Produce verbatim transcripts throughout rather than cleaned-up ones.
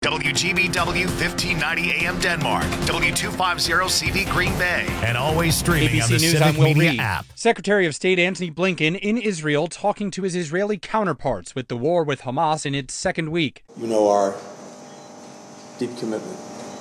W G B W fifteen ninety A M Denmark, W two fifty C V Green Bay, and always streaming on the News, Civic I'm Will Media Reed. app. Secretary of State Antony Blinken in Israel talking to his Israeli counterparts with the war with Hamas in its second week. You know our deep commitment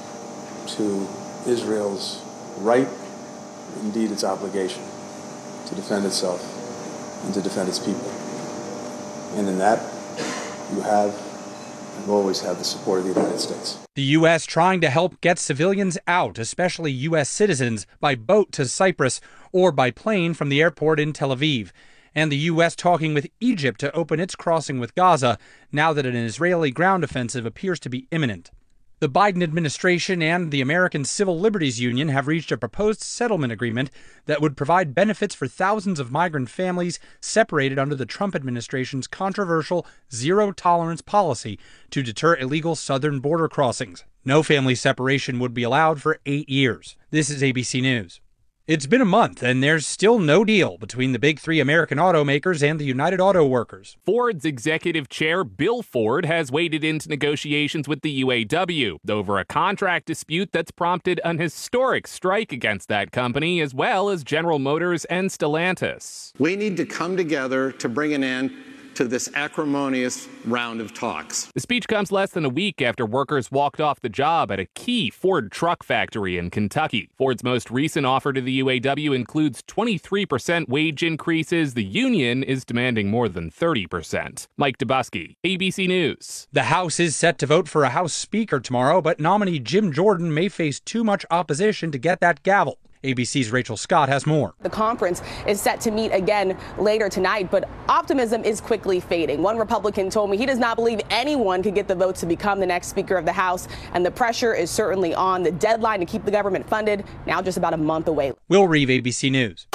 to Israel's right, indeed its obligation, to defend itself and to defend its people. And in that, you have and will always have the support of the United States. The U S trying to help get civilians out, especially U S citizens, by boat to Cyprus or by plane from the airport in Tel Aviv. And the U S talking with Egypt to open its crossing with Gaza now that an Israeli ground offensive appears to be imminent. The Biden administration and the American Civil Liberties Union have reached a proposed settlement agreement that would provide benefits for thousands of migrant families separated under the Trump administration's controversial zero-tolerance policy to deter illegal southern border crossings. No family separation would be allowed for eight years. This is A B C News. It's been a month, and there's still no deal between the big three American automakers and the United Auto Workers. Ford's executive chair, Bill Ford, has waded into negotiations with the U A W over a contract dispute that's prompted an historic strike against that company, as well as General Motors and Stellantis. We need to come together to bring an end to this acrimonious round of talks. The speech comes less than a week after workers walked off the job at a key Ford truck factory in Kentucky. Ford's most recent offer to the U A W includes twenty-three percent wage increases. The union is demanding more than thirty percent. Mike Dubusky, A B C News. The House is set to vote for a House Speaker tomorrow, but nominee Jim Jordan may face too much opposition to get that gavel. A B C's Rachel Scott has more. The conference is set to meet again later tonight, but optimism is quickly fading. One Republican told me he does not believe anyone could get the votes to become the next Speaker of the House, and the pressure is certainly on. The deadline to keep the government funded now just about a month away. Will Reeve, A B C News.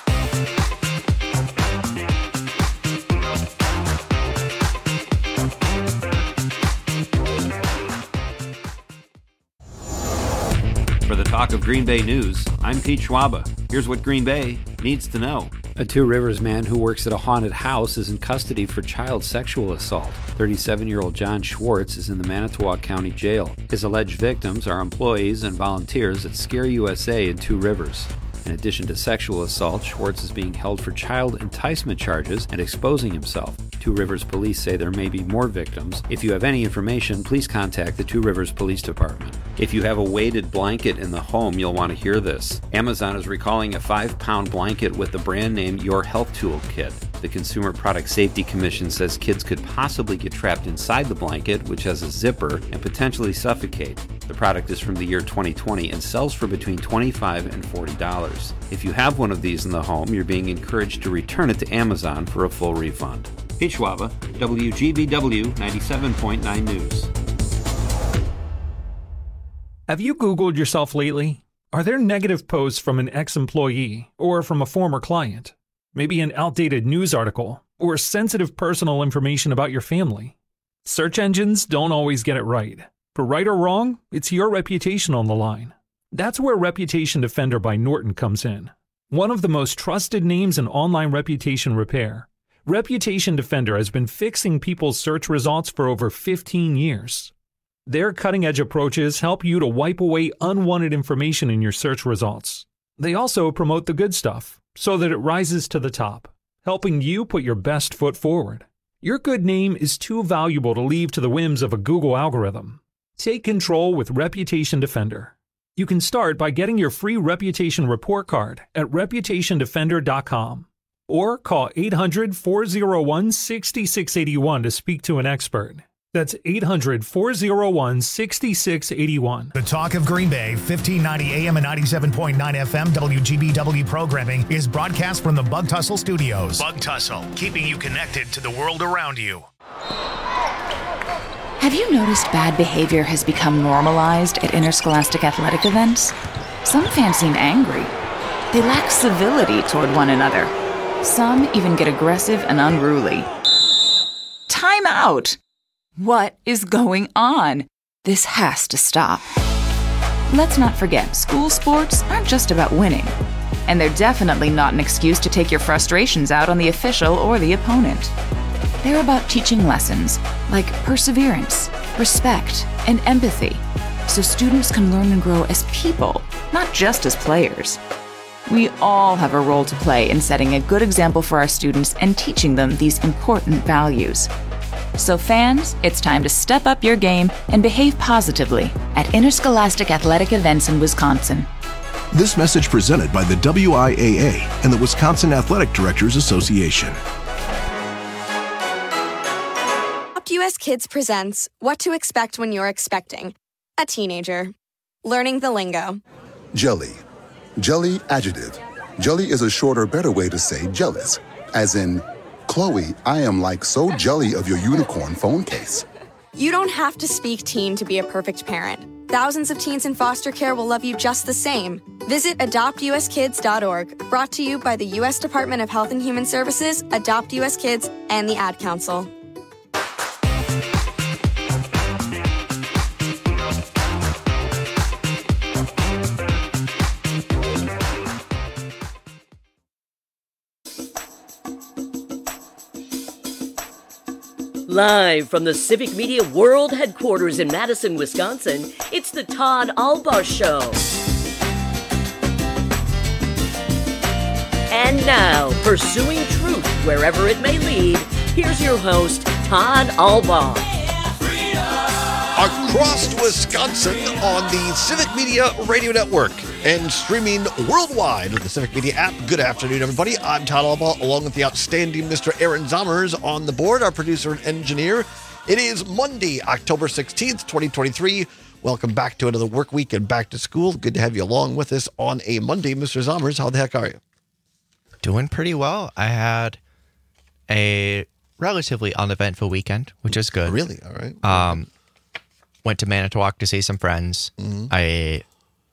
For the Talk of Green Bay News, I'm Pete Schwaba. Here's what Green Bay needs to know. A Two Rivers man who works at a haunted house is in custody for child sexual assault. thirty-seven-year-old John Schwartz is in the Manitowoc County Jail. His alleged victims are employees and volunteers at Scare U S A in Two Rivers. In addition to sexual assault, Schwartz is being held for child enticement charges and exposing himself. Two Rivers police say there may be more victims. If you have any information, please contact the Two Rivers Police Department. If you have a weighted blanket in the home, you'll want to hear this. Amazon is recalling a five-pound blanket with the brand name Your Health Tool Kit. The Consumer Product Safety Commission says kids could possibly get trapped inside the blanket, which has a zipper, and potentially suffocate. The product is from the year twenty twenty and sells for between twenty-five dollars and forty dollars. If you have one of these in the home, you're being encouraged to return it to Amazon for a full refund. Pete Schwaba, W G B W ninety-seven point nine News. Have you Googled yourself lately? Are there negative posts from an ex-employee or from a former client? Maybe an outdated news article or sensitive personal information about your family? Search engines don't always get it right. For right or wrong, it's your reputation on the line. That's where Reputation Defender by Norton comes in. One of the most trusted names in online reputation repair, Reputation Defender has been fixing people's search results for over fifteen years. Their cutting-edge approaches help you to wipe away unwanted information in your search results. They also promote the good stuff so that it rises to the top, helping you put your best foot forward. Your good name is too valuable to leave to the whims of a Google algorithm. Take control with Reputation Defender. You can start by getting your free reputation report card at reputation defender dot com or call eight hundred, four oh one, six six eight one to speak to an expert. That's eight hundred, four oh one, six six eight one. The Talk of Green Bay, fifteen ninety A M and ninety-seven point nine F M W G B W programming is broadcast from the Bug Tussle Studios. Bug Tussle, keeping you connected to the world around you. Have you noticed bad behavior has become normalized at interscholastic athletic events? Some fans seem angry. They lack civility toward one another. Some even get aggressive and unruly. Time out! What is going on? This has to stop. Let's not forget, school sports aren't just about winning. And they're definitely not an excuse to take your frustrations out on the official or the opponent. They're about teaching lessons like perseverance, respect, and empathy, so students can learn and grow as people, not just as players. We all have a role to play in setting a good example for our students and teaching them these important values. So fans, it's time to step up your game and behave positively at interscholastic athletic events in Wisconsin. This message presented by the W I A A and the Wisconsin Athletic Directors Association. U S Kids presents What to Expect When You're Expecting a Teenager. Learning the lingo. Jelly. Jelly adjective. Jelly is a shorter, better way to say jealous. As in, Chloe, I am like so jelly of your unicorn phone case. You don't have to speak teen to be a perfect parent. Thousands of teens in foster care will love you just the same. Visit adopt u s kids dot org, brought to you by the U S Department of Health and Human Services, Adopt U S Kids, and the Ad Council. Live from the Civic Media World Headquarters in Madison, Wisconsin, it's the Todd Albaugh Show. And now, pursuing truth wherever it may lead, here's your host, Todd Albaugh. Across Wisconsin on the Civic Media Radio Network and streaming worldwide with the Civic Media app. Good afternoon, everybody. I'm Todd Albaugh, along with the outstanding Mister Aaron Zommers on the board, our producer and engineer. It is Monday, October sixteenth, twenty twenty-three. Welcome back to another work week and back to school. Good to have you along with us on a Monday. Mister Zommers, how the heck are you? Doing pretty well. I had a relatively uneventful weekend, which is good. Really? All right. Um, went to Manitowoc to see some friends. Mm-hmm. I,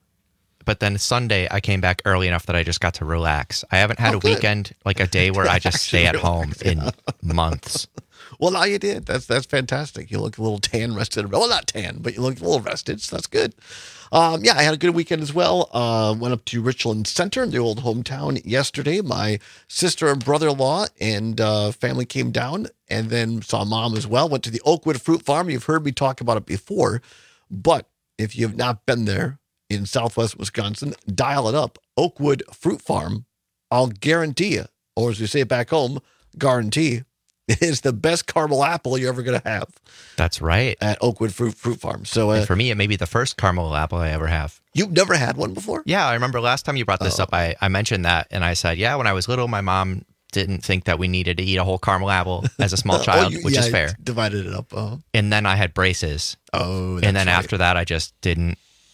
but then Sunday I came back early enough that I just got to relax. I haven't had oh, a good. weekend, like a day where I just stay at home in months. Well, now you did. That's that's fantastic. You look a little tan, rested. Well, not tan, but you look a little rested, so that's good. Um, yeah, I had a good weekend as well. Uh, went up to Richland Center, the old hometown, yesterday. My sister and brother-in-law and uh, family came down, and then saw mom as well. Went to the Oakwood Fruit Farm. You've heard me talk about it before, but if you have not been there in southwest Wisconsin, dial it up. Oakwood Fruit Farm, I'll guarantee you, or as we say back home, guarantee, it is the best caramel apple you're ever going to have. That's right. At Oakwood Fruit Fruit Farm. So uh, for me, it may be the first caramel apple I ever have. You've never had one before? Yeah, I remember last time you brought this oh. up, I, I mentioned that, and I said, yeah, when I was little, my mom didn't think that we needed to eat a whole caramel apple as a small child, oh, you, which yeah, is fair. Divided it up. Uh-huh. And then I had braces. Oh, that's And then right. after that, I just didn't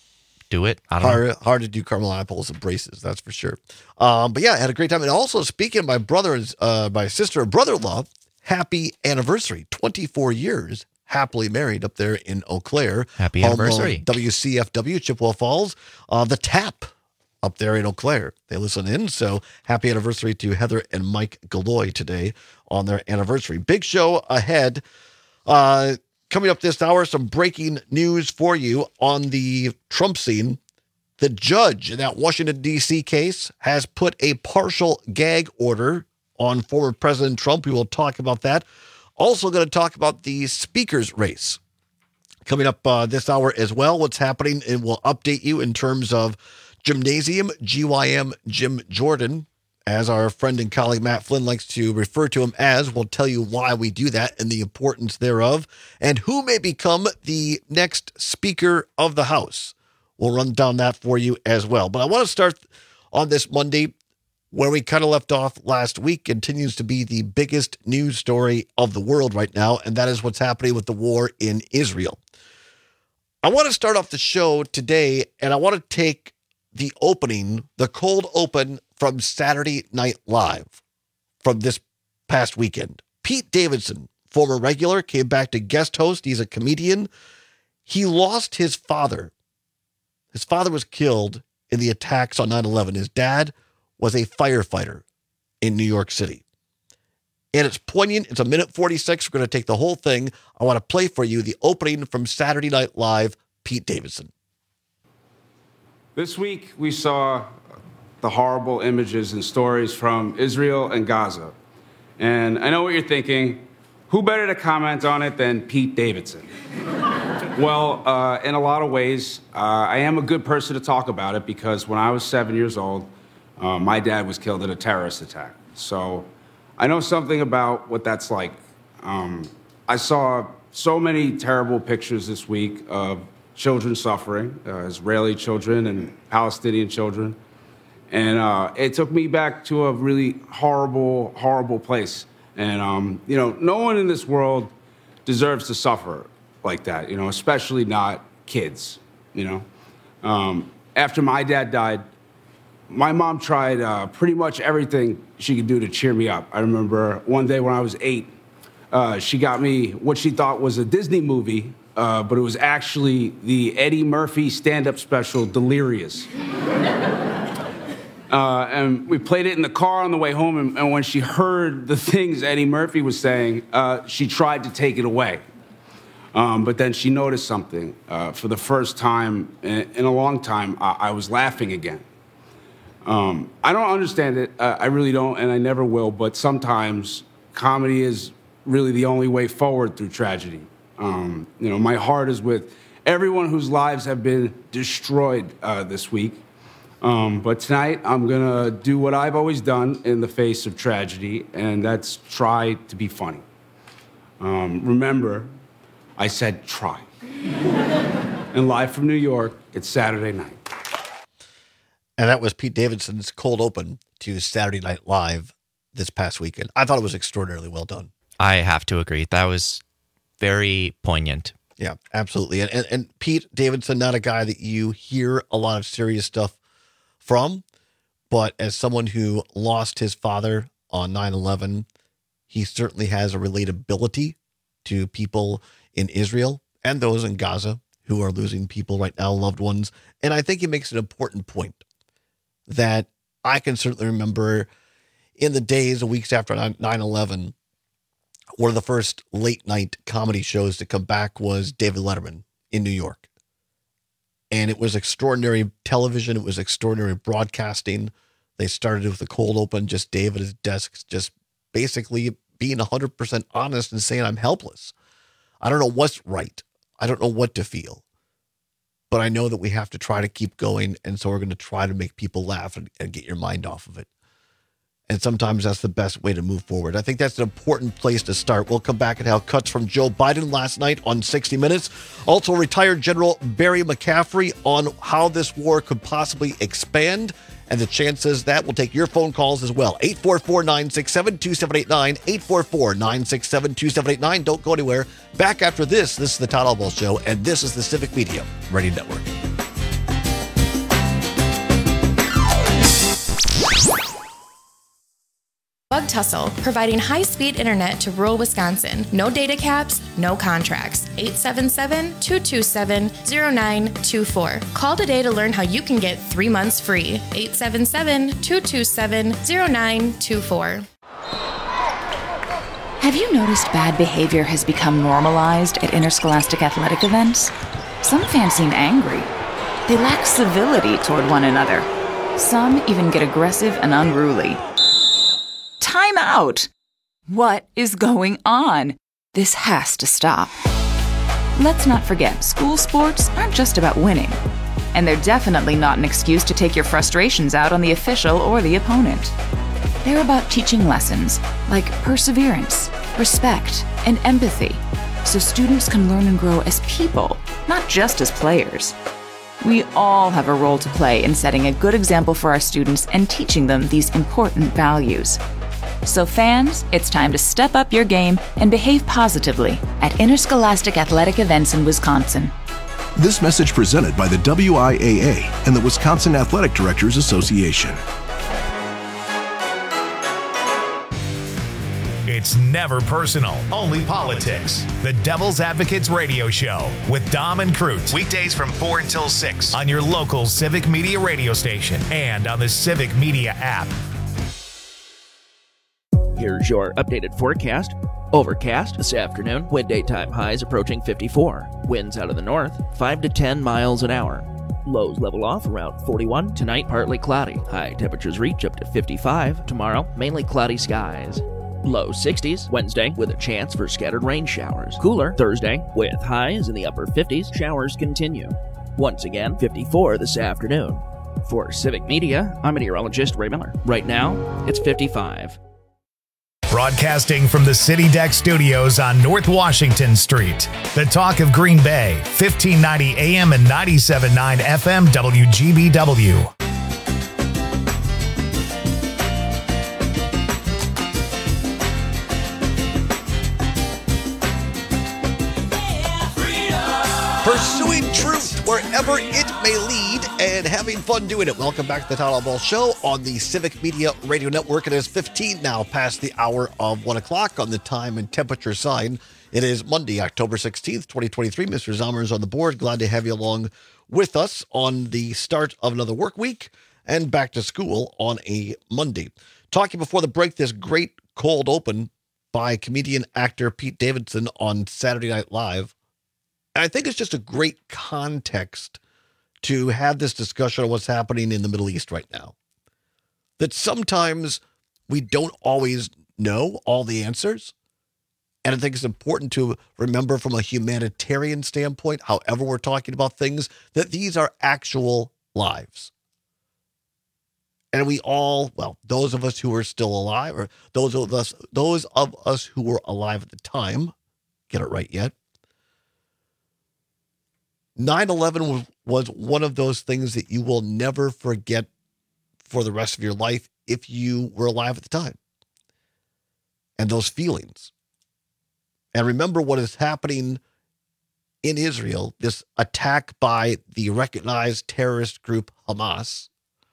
do it. I don't hard, know. hard to do caramel apples and braces, that's for sure. Um, but yeah, I had a great time. And also, speaking of my brother and uh, my sister and brother-in-law, happy anniversary, twenty-four years happily married up there in Eau Claire. Happy anniversary. W C F W, Chippewa Falls. Uh, the Tap up there in Eau Claire. They listen in. So happy anniversary to Heather and Mike Galloy today on their anniversary. Big show ahead. Uh, coming up this hour, some breaking news for you on the Trump scene. The judge in that Washington, D C case has put a partial gag order on former President Trump. We will talk about that. Also going to talk about the speaker's race coming up uh, this hour as well. What's happening, and we'll update you in terms of Gymnasium G Y M Jim Jordan, as our friend and colleague Matt Flynn likes to refer to him as. We'll tell you why we do that and the importance thereof, and who may become the next Speaker of the House. We'll run down that for you as well. But I want to start on this Monday where we kind of left off last week. Continues to be the biggest news story of the world right now, and that is what's happening with the war in Israel. I want to start off the show today, and I want to take the opening, the cold open from Saturday Night Live from this past weekend. Pete Davidson, former regular, came back to guest host. He's a comedian. He lost his father. His father was killed in the attacks on nine eleven. His dad was a firefighter in New York City. And it's poignant. It's a minute forty-six. We're going to take the whole thing. I want to play for you the opening from Saturday Night Live, Pete Davidson. This week, we saw the horrible images and stories from Israel and Gaza. And I know what you're thinking. who better to comment on it than Pete Davidson? Well, uh, in a lot of ways, uh, I am a good person to talk about it because when I was seven years old, uh, my dad was killed in a terrorist attack. So I know something about what that's like. Um, I saw so many terrible pictures this week of children suffering, uh, Israeli children and Palestinian children. And uh, it took me back to a really horrible, horrible place. And, um, you know, no one in this world deserves to suffer like that, you know, especially not kids, you know. Um, after my dad died, my mom tried uh, pretty much everything she could do to cheer me up. I remember one day when I was eight, uh, she got me what she thought was a Disney movie, uh, but it was actually the Eddie Murphy stand-up special, Delirious. Uh, and we played it in the car on the way home, and, and when she heard the things Eddie Murphy was saying, uh, she tried to take it away. Um, but then she noticed something. Uh, for the first time in, in a long time, I, I was laughing again. Um, I don't understand it. Uh, I really don't, and I never will. But sometimes comedy is really the only way forward through tragedy. Um, you know, my heart is with everyone whose lives have been destroyed uh, this week. Um, but tonight, I'm gonna do what I've always done in the face of tragedy, and that's try to be funny. Um, remember, I said try. And live from New York, it's Saturday night. And that was Pete Davidson's cold open to Saturday Night Live this past weekend. I thought it was extraordinarily well done. I have to agree. That was very poignant. Yeah, absolutely. And, and, and Pete Davidson, not a guy that you hear a lot of serious stuff from, but as someone who lost his father on nine eleven, he certainly has a relatability to people in Israel and those in Gaza who are losing people right now, loved ones. And I think he makes an important point that I can certainly remember in the days and weeks after nine eleven, one of the first late night comedy shows to come back was David Letterman in New York. And it was extraordinary television. It was extraordinary broadcasting. They started with a cold open, just Dave at his desk, just basically being one hundred percent honest and saying, I'm helpless. I don't know what's right. I don't know what to feel. But I know that we have to try to keep going. And so we're going to try to make people laugh and, and get your mind off of it. And sometimes that's the best way to move forward. I think that's an important place to start. We'll come back and have cuts from Joe Biden last night on sixty minutes. Also, retired General Barry McCaffrey on how this war could possibly expand and the chances that we'll take your phone calls as well. eight four four, nine six seven, two seven eight nine, eight four four, nine six seven, two seven eight nine. Don't go anywhere. Back after this, this is the Todd Albaugh Show, and this is the Civic Media Radio Network. Bug Tussle, providing high-speed internet to rural Wisconsin. No data caps, no contracts. eight seven seven, two two seven, zero nine two four. Call today to learn how you can get three months free. eight seven seven, two two seven, zero nine two four. Have you noticed bad behavior has become normalized at interscholastic athletic events? Some fans seem angry. They lack civility toward one another. Some even get aggressive and unruly. Time out! What is going on? This has to stop. Let's not forget, school sports aren't just about winning. And they're definitely not an excuse to take your frustrations out on the official or the opponent. They're about teaching lessons like perseverance, respect, and empathy, so students can learn and grow as people, not just as players. We all have a role to play in setting a good example for our students and teaching them these important values. So fans, it's time to step up your game and behave positively at interscholastic athletic events in Wisconsin. This message presented by the W I A A and the Wisconsin Athletic Directors Association. It's never personal, only politics. The Devil's Advocates Radio Show with Dom and Cruz. Weekdays from four until six on your local Civic Media radio station and on the Civic Media app. Here's your updated forecast. Overcast this afternoon. Wind daytime highs approaching fifty-four. Winds out of the north, five to ten miles an hour. Lows level off around forty-one. Tonight, partly cloudy. High temperatures reach up to fifty-five. Tomorrow, mainly cloudy skies. Low sixties Wednesday with a chance for scattered rain showers. Cooler Thursday with highs in the upper fifties. Showers continue. Once again, fifty-four this afternoon. For Civic Media, I'm meteorologist Ray Miller. Right now, it's fifty-five. Broadcasting from the City Deck Studios on North Washington Street. The Talk of Green Bay, fifteen ninety A M and ninety-seven point nine F M W G B W. Pursuing truth wherever it may lead and having fun doing it. Welcome back to the Todd Ball Show on the Civic Media Radio Network. It is fifteen now past the hour of one o'clock on the time and temperature sign. It is Monday, October sixteenth, twenty twenty-three. Mister Zomer is on the board. Glad to have you along with us on the start of another work week and back to school on a Monday. Talking before the break, this great cold open by comedian actor Pete Davidson on Saturday Night Live. And I think it's just a great context to have this discussion on what's happening in the Middle East right now. That sometimes we don't always know all the answers. And I think it's important to remember from a humanitarian standpoint, however we're talking about things, that these are actual lives. And we all, well, those of us who are still alive, or those of us, those of us who were alive at the time, get it right yet, nine eleven was one of those things that you will never forget for the rest of your life if you were alive at the time. And those feelings. And remember what is happening in Israel, this attack by the recognized terrorist group Hamas,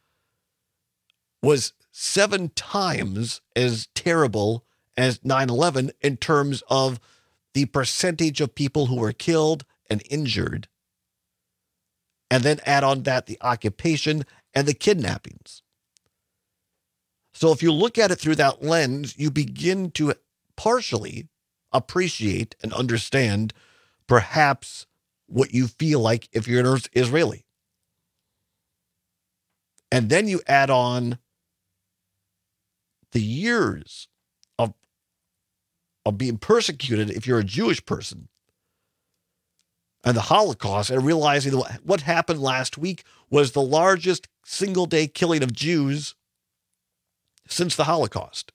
was seven times as terrible as nine eleven in terms of the percentage of people who were killed and injured. And then add on that the occupation and the kidnappings. So if you look at it through that lens, you begin to partially appreciate and understand perhaps what you feel like if you're an Israeli. And then you add on the years of, of being persecuted if you're a Jewish person. And the Holocaust, and realizing that what happened last week was the largest single-day killing of Jews since the Holocaust.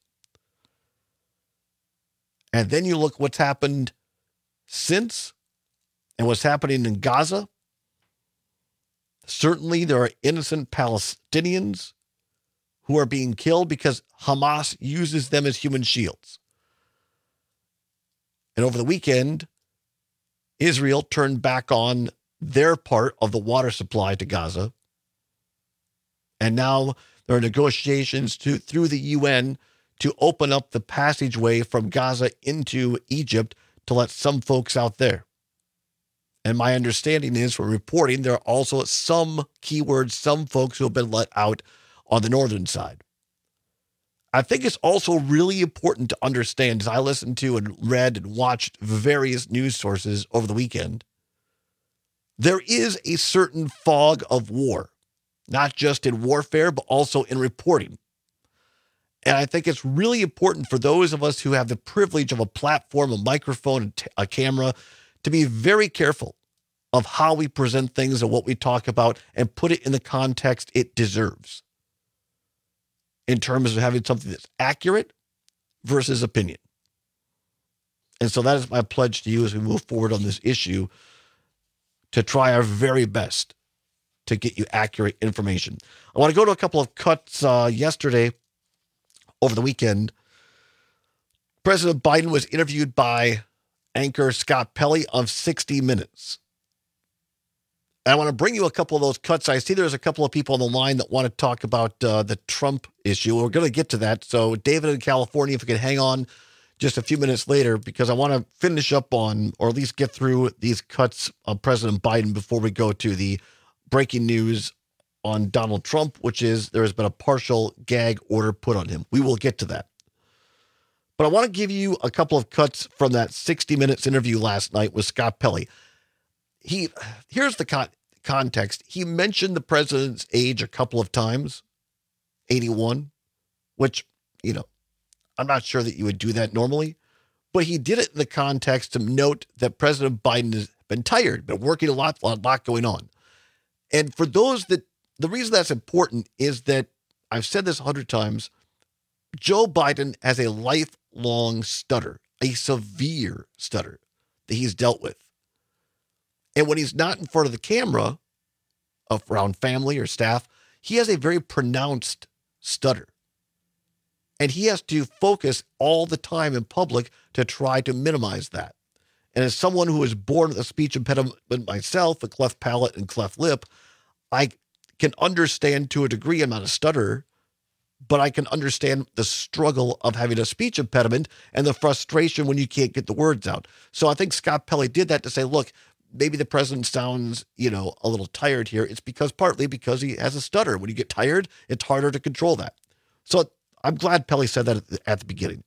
And then you look what's happened since and what's happening in Gaza. Certainly there are innocent Palestinians who are being killed because Hamas uses them as human shields. And over the weekend, Israel turned back on their part of the water supply to Gaza. And now there are negotiations to, through the U N to open up the passageway from Gaza into Egypt to let some folks out there. And my understanding is from reporting, there are also some keywords, some folks who have been let out on the northern side. I think it's also really important to understand, as I listened to and read and watched various news sources over the weekend, there is a certain fog of war, not just in warfare, but also in reporting. And I think it's really important for those of us who have the privilege of a platform, a microphone, a camera, to be very careful of how we present things and what we talk about and put it in the context it deserves. In terms of having something that's accurate versus opinion. And so that is my pledge to you as we move forward on this issue, to try our very best to get you accurate information. I want to go to a couple of cuts uh, yesterday over the weekend. President Biden was interviewed by anchor Scott Pelley of sixty minutes. I want to bring you a couple of those cuts. I see there's a couple of people on the line that want to talk about uh, the Trump issue. We're going to get to that. So David in California, if we could hang on just a few minutes later, because I want to finish up on, or at least get through these cuts of President Biden before we go to the breaking news on Donald Trump, which is there has been a partial gag order put on him. We will get to that. But I want to give you a couple of cuts from that sixty minutes interview last night with Scott Pelley. He, here's the con- context. He mentioned the president's age a couple of times, eighty-one, which, you know, I'm not sure that you would do that normally, but he did it in the context to note that President Biden has been tired, been working a lot, a lot going on. And for those that, the reason that's important is that, I've said this a hundred times, Joe Biden has a lifelong stutter, a severe stutter that he's dealt with. And when he's not in front of the camera, around family or staff, he has a very pronounced stutter. And he has to focus all the time in public to try to minimize that. And as someone who was born with a speech impediment myself, a cleft palate and cleft lip, I can understand to a degree, I'm not a stutterer, but I can understand the struggle of having a speech impediment and the frustration when you can't get the words out. So I think Scott Pelley did that to say, look, maybe the president sounds, you know, a little tired here. It's because partly because he has a stutter. When you get tired, it's harder to control that. So I'm glad Pelley said that at the, at the beginning.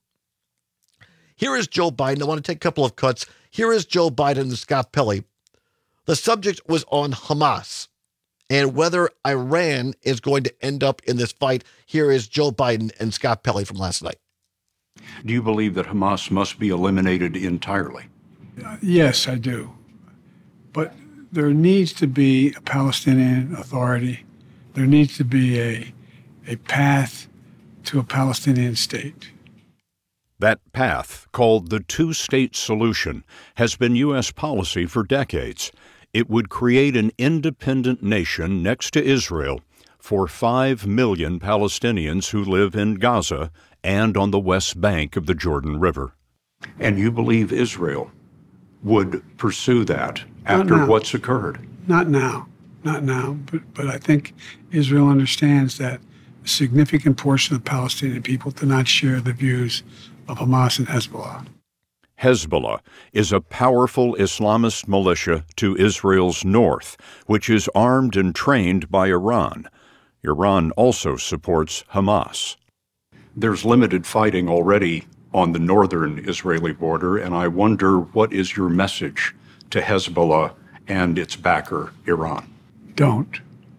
Here is Joe Biden. I want to take a couple of cuts. Here is Joe Biden and Scott Pelley. The subject was on Hamas and whether Iran is going to end up in this fight. Here is Joe Biden and Scott Pelley from last night. Do you believe that Hamas must be eliminated entirely? Uh, yes, I do. But there needs to be a Palestinian Authority. There needs to be a, a path to a Palestinian state. That path, called the two-state solution, has been U S policy for decades. It would create an independent nation next to Israel for five million Palestinians who live in Gaza and on the West Bank of the Jordan River. And you believe Israel would pursue that after what's occurred? Not now. Not now. But, but I think Israel understands that a significant portion of Palestinian people do not share the views of Hamas and Hezbollah. Hezbollah is a powerful Islamist militia to Israel's north, which is armed and trained by Iran. Iran also supports Hamas. There's limited fighting already on the northern Israeli border, and I wonder, what is your message to Hezbollah and its backer, Iran? Don't.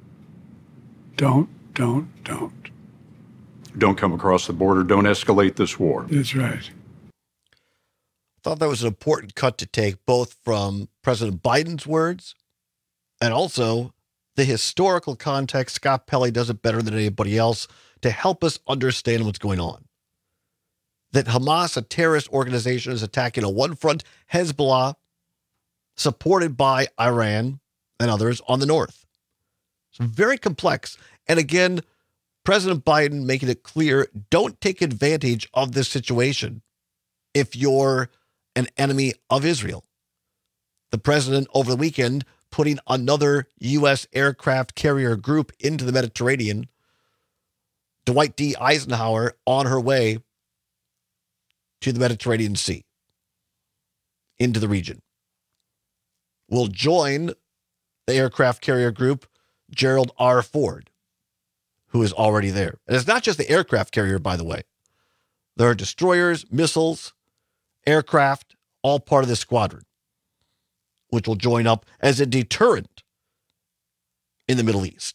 Don't, don't, don't. Don't come across the border. Don't escalate this war. That's right. I thought that was an important cut to take, both from President Biden's words and also the historical context. Scott Pelley does it better than anybody else to help us understand what's going on. That Hamas, a terrorist organization, is attacking on one front, Hezbollah, supported by Iran and others on the north. It's very complex. And again, President Biden making it clear, don't take advantage of this situation if you're an enemy of Israel. The president over the weekend putting another U S aircraft carrier group into the Mediterranean. Dwight D. Eisenhower on her way to the Mediterranean Sea, into the region. Will join the aircraft carrier group Gerald R. Ford, who is already there. And it's not just the aircraft carrier, by the way. There are destroyers, missiles, aircraft, all part of this squadron, which will join up as a deterrent in the Middle East.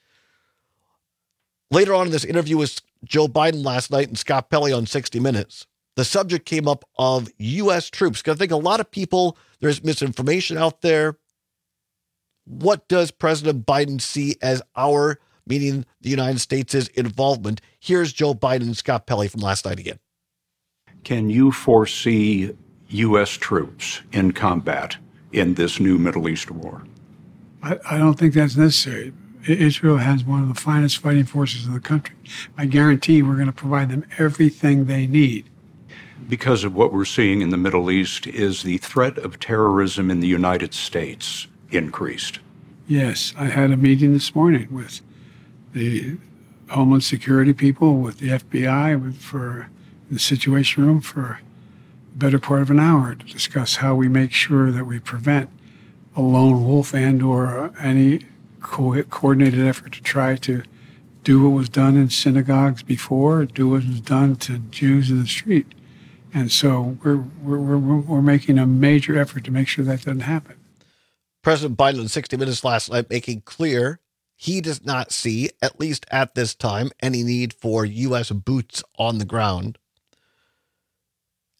Later on in this interview with Joe Biden last night and Scott Pelley on sixty minutes, the subject came up of U S troops. Because I think a lot of people, there's misinformation out there. What does President Biden see as our, meaning the United States' involvement? Here's Joe Biden and Scott Pelley from last night again. Can you foresee U S troops in combat in this new Middle East war? I, I don't think that's necessary. Israel has one of the finest fighting forces in the country. I guarantee we're going to provide them everything they need. Because of what we're seeing in the Middle East, is the threat of terrorism in the United States increased? Yes, I had a meeting this morning with the Homeland Security people, with the F B I, with, for the Situation Room for the better part of an hour to discuss how we make sure that we prevent a lone wolf and or any co- coordinated effort to try to do what was done in synagogues before, do what was done to Jews in the street. And so we're, we're, we're, we're making a major effort to make sure that doesn't happen. President Biden in sixty minutes last night making clear he does not see, at least at this time, any need for U S boots on the ground.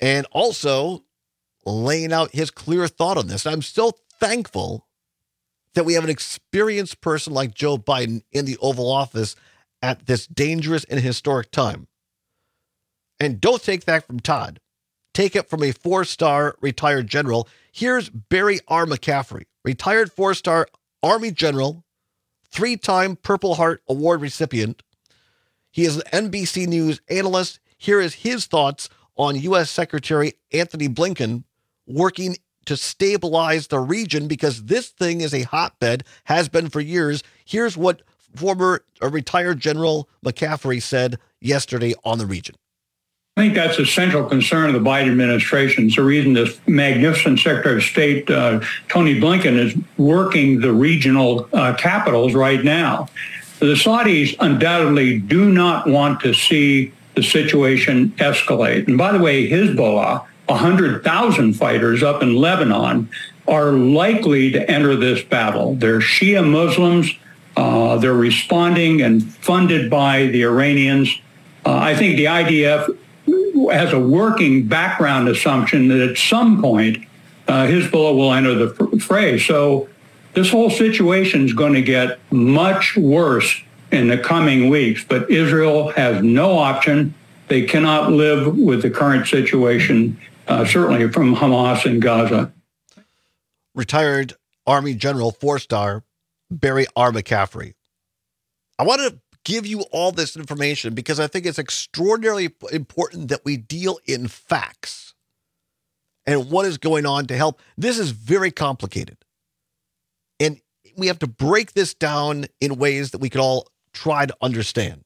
and also laying out his clear thought on this. I'm so thankful that we have an experienced person like Joe Biden in the Oval Office at this dangerous and historic time. And don't take that from Todd. Take it from a four-star retired general. Here's Barry R. McCaffrey, retired four-star Army general, three-time Purple Heart Award recipient. He is an N B C News analyst. Here is his thoughts on U S Secretary Anthony Blinken working to stabilize the region, because this thing is a hotbed, has been for years. Here's what former or retired General McCaffrey said yesterday on the region. I think that's a central concern of the Biden administration. It's the reason this magnificent Secretary of State, uh, Tony Blinken, is working the regional uh, capitals right now. The Saudis undoubtedly do not want to see the situation escalate. And by the way, Hezbollah, one hundred thousand fighters up in Lebanon, are likely to enter this battle. They're Shia Muslims. Uh, they're responding and funded by the Iranians. Uh, I think the I D F has a working background assumption that at some point uh, Hezbollah will enter the fray. So this whole situation is going to get much worse in the coming weeks. But Israel has no option. They cannot live with the current situation, uh, certainly from Hamas in Gaza. Retired Army General, four-star Barry R. McCaffrey. I want to give you all this information because I think it's extraordinarily important that we deal in facts and what is going on to help. This is very complicated. And we have to break this down in ways that we can all try to understand.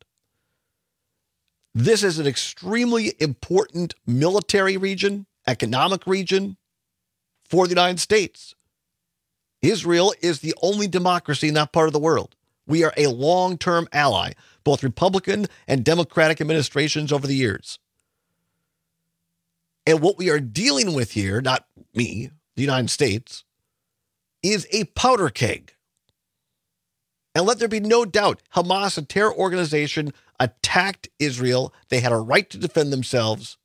This is an extremely important military region, economic region for the United States. Israel is the only democracy in that part of the world. We are a long-term ally, both Republican and Democratic administrations over the years. And what we are dealing with here, not me, the United States, is a powder keg. And let there be no doubt, Hamas, a terror organization, attacked Israel. They had a right to defend themselves.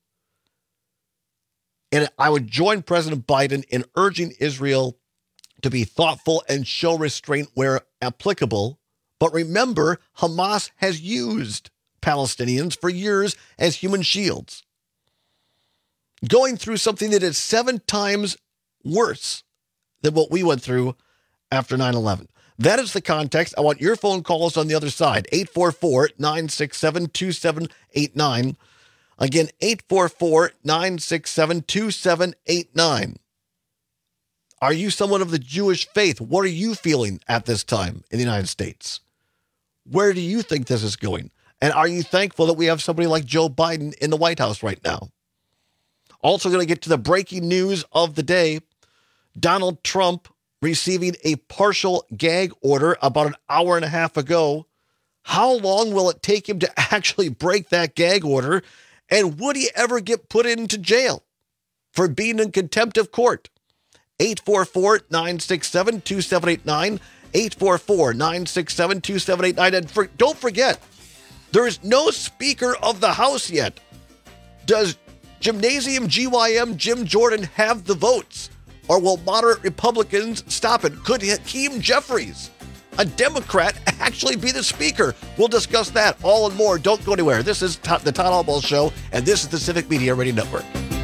And I would join President Biden in urging Israel to be thoughtful and show restraint where applicable. But remember, Hamas has used Palestinians for years as human shields, going through something that is seven times worse than what we went through after nine eleven. That is the context. I want your phone calls on the other side. eight four four, nine six seven, two seven eight nine. Again, eight four four, nine six seven, two seven eight nine. Are you someone of the Jewish faith? What are you feeling at this time in the United States? Where do you think this is going? And are you thankful that we have somebody like Joe Biden in the White House right now? Also going to get to the breaking news of the day. Donald Trump receiving a partial gag order about an hour and a half ago. How long will it take him to actually break that gag order? And would he ever get put into jail for being in contempt of court? eight four four, nine six seven, two seven eight nine. eight four four, nine six seven, two seven eight nine. And for, don't forget, there is no Speaker of the House yet. Does Gymnasium G Y M Jim Jordan have the votes? Or will moderate Republicans stop it? Could Hakeem Jeffries, a Democrat, actually be the Speaker? We'll discuss that all and more. Don't go anywhere. This is the Todd Albaugh Show, and this is the Civic Media Radio Network.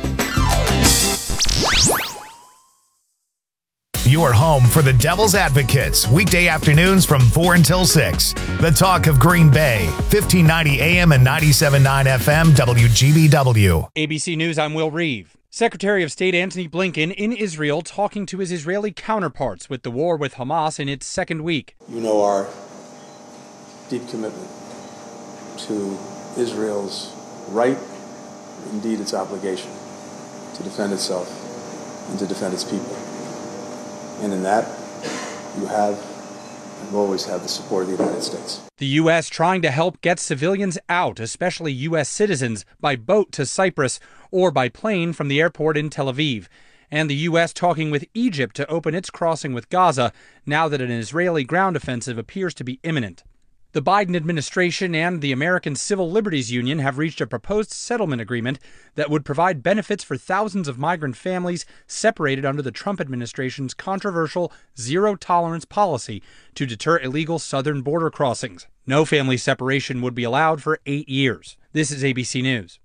Your home for the Devil's Advocates, weekday afternoons from four until six. The talk of Green Bay, fifteen ninety A M and ninety-seven point nine F M, W G B W. A B C News, I'm Will Reeve. Secretary of State Antony Blinken in Israel talking to his Israeli counterparts with the war with Hamas in its second week. You know our deep commitment to Israel's right, indeed its obligation, to defend itself and to defend its people. And in that, you have and will always have the support of the United States. The U S trying to help get civilians out, especially U S citizens, by boat to Cyprus or by plane from the airport in Tel Aviv. And the U S talking with Egypt to open its crossing with Gaza now that an Israeli ground offensive appears to be imminent. The Biden administration and the American Civil Liberties Union have reached a proposed settlement agreement that would provide benefits for thousands of migrant families separated under the Trump administration's controversial zero-tolerance policy to deter illegal southern border crossings. No family separation would be allowed for eight years. This is A B C News.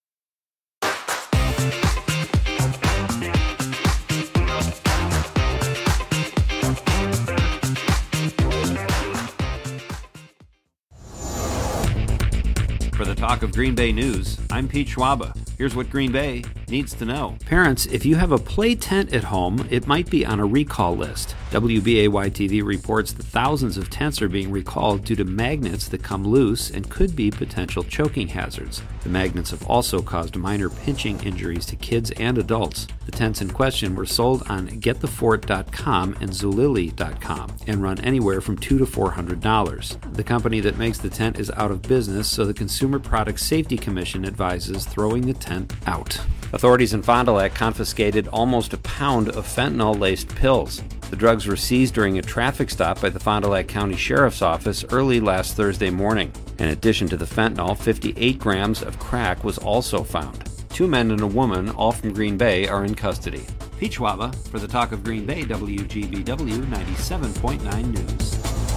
For the Talk of Green Bay News, I'm Pete Schwaba. Here's what Green Bay needs to know. Parents, if you have a play tent at home, it might be on a recall list. W B A Y T V reports that thousands of tents are being recalled due to magnets that come loose and could be potential choking hazards. The magnets have also caused minor pinching injuries to kids and adults. The tents in question were sold on get the fort dot com and zulily dot com and run anywhere from two hundred to four hundred dollars. The company that makes the tent is out of business, so the Consumer Product Safety Commission advises throwing the tent out. Authorities in Fond du Lac confiscated almost a pound of fentanyl-laced pills. The drugs were seized during a traffic stop by the Fond du Lac County Sheriff's Office early last Thursday morning. In addition to the fentanyl, fifty-eight grams of crack was also found. Two men and a woman, all from Green Bay, are in custody. Pete Schwaba for the Talk of Green Bay, W G B W ninety-seven point nine News.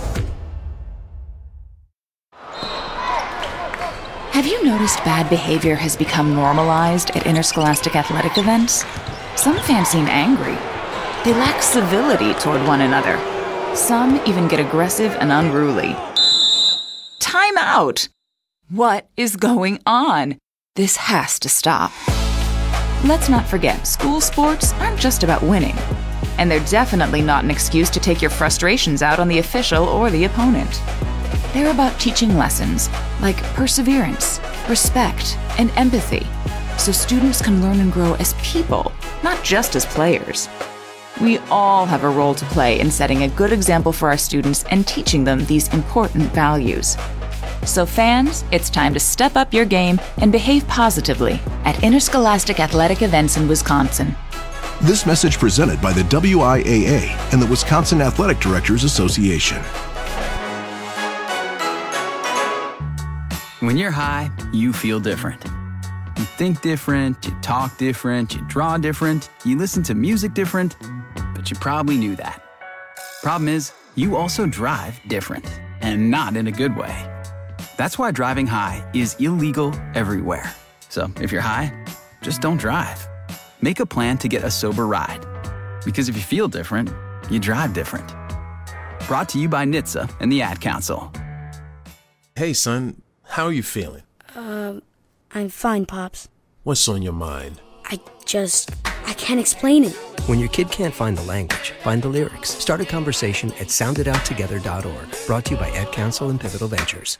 Have you noticed bad behavior has become normalized at interscholastic athletic events? Some fans seem angry. They lack civility toward one another. Some even get aggressive and unruly. Time out! What is going on? This has to stop. Let's not forget, school sports aren't just about winning. And they're definitely not an excuse to take your frustrations out on the official or the opponent. They're about teaching lessons like perseverance, respect, and empathy, so students can learn and grow as people, not just as players. We all have a role to play in setting a good example for our students and teaching them these important values. So fans, it's time to step up your game and behave positively at interscholastic athletic events in Wisconsin. This message presented by the W I A A and the Wisconsin Athletic Directors Association. When you're high, you feel different. You think different, you talk different, you draw different, you listen to music different, but you probably knew that. Problem is, you also drive different, and not in a good way. That's why driving high is illegal everywhere. So if you're high, just don't drive. Make a plan to get a sober ride. Because if you feel different, you drive different. Brought to you by N H T S A and the Ad Council. Hey, son. How are you feeling? Um, I'm fine, Pops. What's on your mind? I just, I can't explain it. When your kid can't find the language, find the lyrics. Start a conversation at sound it out together dot org. Brought to you by Ad Council and Pivotal Ventures.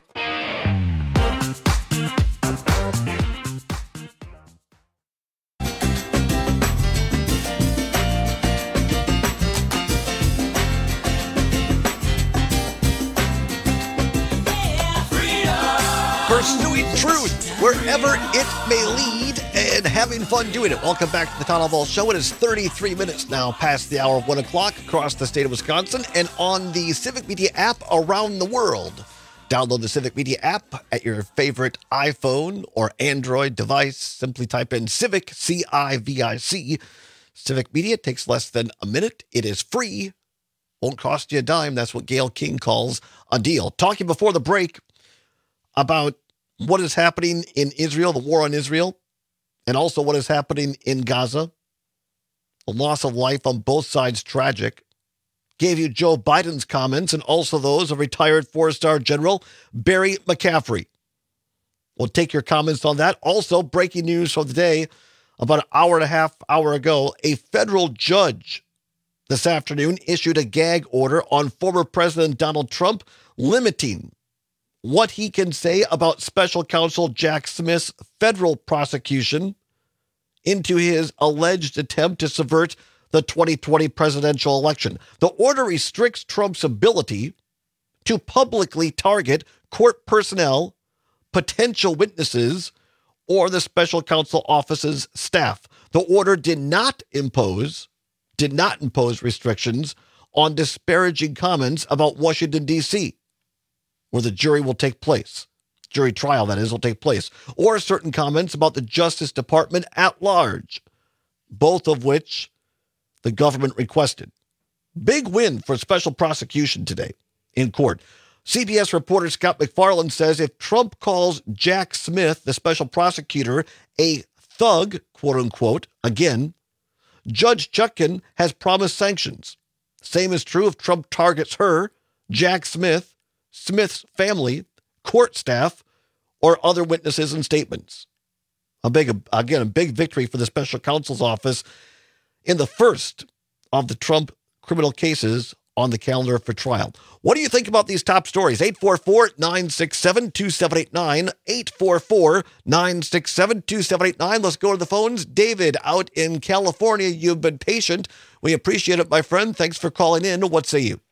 Pursuing truth wherever it may lead and having fun doing it. Welcome back to the Town Hall Ball Show. It is thirty-three minutes now past the hour of one o'clock across the state of Wisconsin and on the Civic Media app around the world. Download the Civic Media app at your favorite iPhone or Android device. Simply type in Civic, C I V I C. Civic Media takes less than a minute. It is free. Won't cost you a dime. That's what Gayle King calls a deal. Talking before the break about what is happening in Israel, the war on Israel, and also what is happening in Gaza. The loss of life on both sides tragic. Gave you Joe Biden's comments and also those of retired four-star General Barry McCaffrey. We'll take your comments on that. Also, breaking news from the day, about an hour and a half hour ago, a federal judge this afternoon issued a gag order on former President Donald Trump, limiting what he can say about special counsel Jack Smith's federal prosecution into his alleged attempt to subvert the twenty twenty presidential election. The order restricts Trump's ability to publicly target court personnel, potential witnesses, or the special counsel office's staff. The order did not impose, did not impose restrictions on disparaging comments about Washington, D C, where the jury will take place. Jury trial, that is, will take place. Or certain comments about the Justice Department at large, both of which the government requested. Big win for special prosecution today in court. C B S reporter Scott McFarland says if Trump calls Jack Smith, the special prosecutor, a thug, quote unquote, again, Judge Chutkan has promised sanctions. Same is true if Trump targets her, Jack Smith, Smith's family, court staff, or other witnesses and statements. A big, again, a big victory for the special counsel's office in the first of the Trump criminal cases on the calendar for trial. What do you think about these top stories? eight four four, nine six seven, two seven eight nine, eight four four, nine six seven, two seven eight nine. Let's go to the phones. David out in California, you've been patient. We appreciate it, my friend. Thanks for calling in. What say you?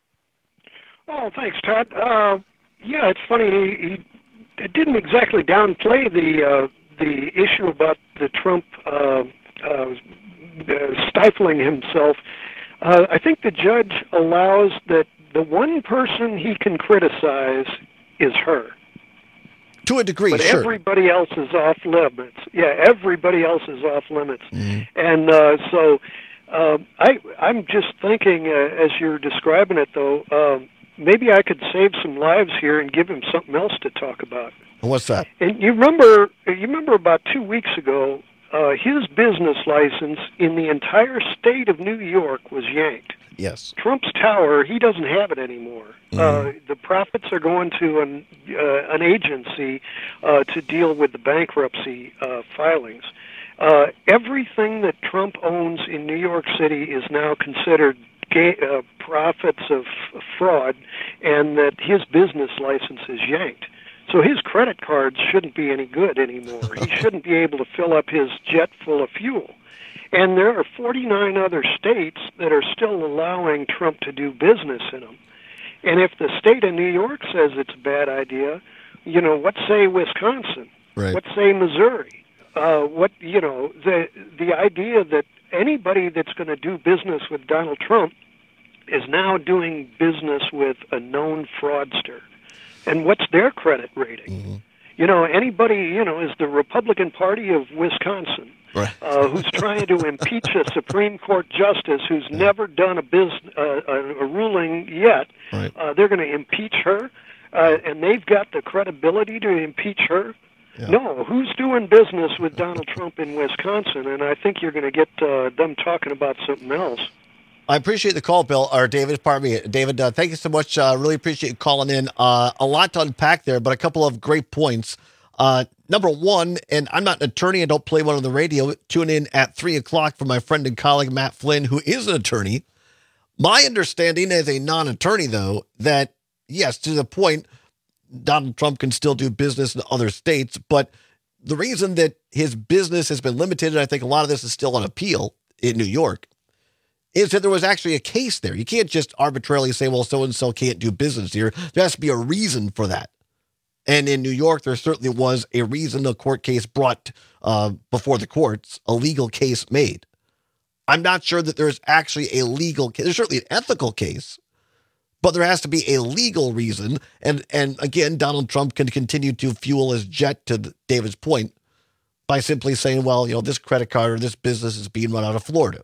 Oh, thanks, Todd. Uh, yeah, it's funny. He, he didn't exactly downplay the uh, the issue about the Trump uh, uh, stifling himself. Uh, I think the judge allows that the one person he can criticize is her. To a degree, but sure. everybody else is off limits. Yeah, everybody else is off limits. Mm-hmm. And uh, so uh, I, I'm just thinking, uh, as you're describing it, though, uh, maybe I could save some lives here and give him something else to talk about. What's that? And you remember, you remember about two weeks ago, Uh, his business license in the entire state of New York was yanked. Yes. Trump's tower, he doesn't have it anymore. Mm-hmm. Uh, the profits are going to an uh, an agency uh, to deal with the bankruptcy uh, filings. Uh, everything that Trump owns in New York City is now considered ga- uh, profits of fraud, and that his business license is yanked. So his credit cards shouldn't be any good anymore. He shouldn't be able to fill up his jet full of fuel. And there are forty-nine other states that are still allowing Trump to do business in them. And if the state of New York says it's a bad idea, you know, what say Wisconsin? Right. What say Missouri? Uh, what, you know, the the idea that anybody that's going to do business with Donald Trump is now doing business with a known fraudster. And what's their credit rating? Mm-hmm. You know, anybody, you know, is the Republican Party of Wisconsin, right. uh, who's trying to impeach a Supreme Court justice who's yeah. never done a, biz, uh, a, a ruling yet. Right. Uh, they're going to impeach her, uh, and they've got the credibility to impeach her. Yeah. No, who's doing business with Donald Trump in Wisconsin? And I think you're going to get uh, them talking about something else. I appreciate the call, Bill, or David, pardon me. David, uh, thank you so much. Uh, really appreciate you calling in. Uh, a lot to unpack there, but a couple of great points. Uh, number one, and I'm not an attorney, I don't play one on the radio. Tune in at three o'clock for my friend and colleague, Matt Flynn, who is an attorney. My understanding as a non-attorney, though, that, yes, to the point, Donald Trump can still do business in other states, but the reason that his business has been limited, and I think a lot of this is still on appeal in New York, is that there was actually a case there. You can't just arbitrarily say, well, so-and-so can't do business here. There has to be a reason for that. And in New York, there certainly was a reason, a court case brought uh, before the courts, a legal case made. I'm not sure that there's actually a legal case. There's certainly an ethical case, but there has to be a legal reason. And, and again, Donald Trump can continue to fuel his jet, to David's point, by simply saying, well, you know, this credit card or this business is being run out of Florida,